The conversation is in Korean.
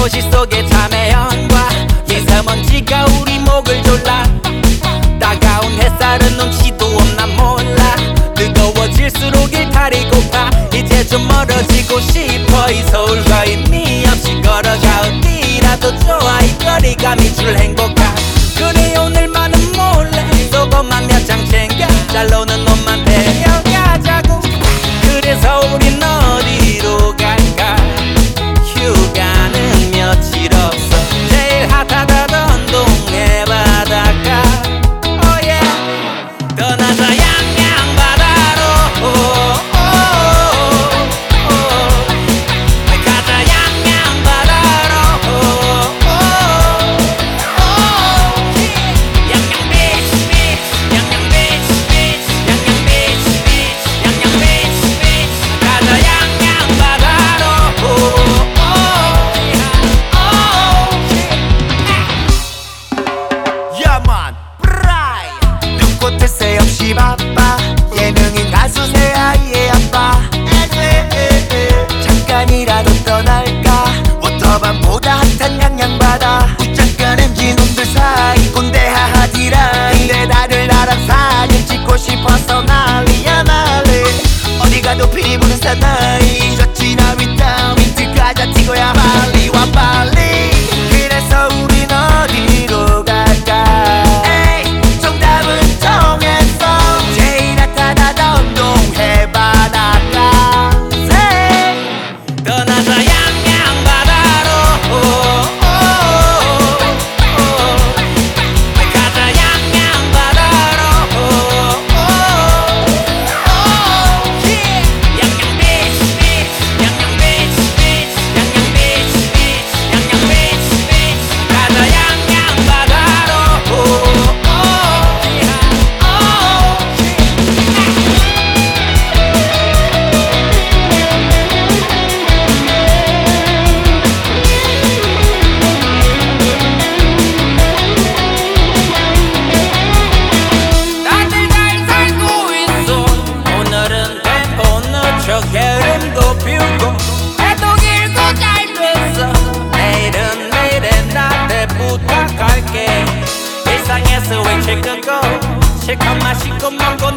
도시 속의 자매연과 미세먼지가 우리 목을 졸라. 따가운 햇살은 눈치도 없나 몰라. 뜨거워질수록 일탈이 고파. 이제 좀 멀어지고 싶어. 이 서울과 의미 없이 걸어가 어디라도 좋아. 이 거리감이 줄 행복감. 그래 오늘만은 몰래 속옷만 몇 장 챙겨 잘 노는 옷만 데려가자고. 그래서 우린 어디로 갈까? 휴가는 며칠 없어. 제일 핫하다던 동해 바닷가. Oh yeah. 떠나자 양양바다로. 가자 양양바다로. 양양 비치 비치 양양 비치 비치 양양 비치 비치 양양 비치 비치 가자 양양바다로. 야만 브라이 눈꽃에 새 없이 바빠. 예능인 가수 새아이의 아빠. 잠깐이라도 떠날까. 워터밤보다 핫한 양양바다. 웃잠깐 MZ놈들 사이 꼰대 하하디라이. 근데 다들 나랑 사진 찍고 싶어서 난리야 난리. 어디 가도 피리 부는 사나이. 셔츠나 위타민 가자 티고야 빨리 와 빨리. 그래서 우린 어디로 갈까? 에이 정답은 정했어. 제일 핫하다던 동해 바닷가. 떠나자 양양바다로. 가자 양양바다로. 양양 비치 비치 양양 비치 비치 양양 비치 비치 양양 비치 비치 가자 양양바다로. 다들 잘 살고 있어. 오늘은 템포 늦춰 게으름도 피우고 해도 길고 잘 됐어. 내일은 내일에 나한테 부탁할게. 일상에서 외칠 끄고 실컷 마시고 먹고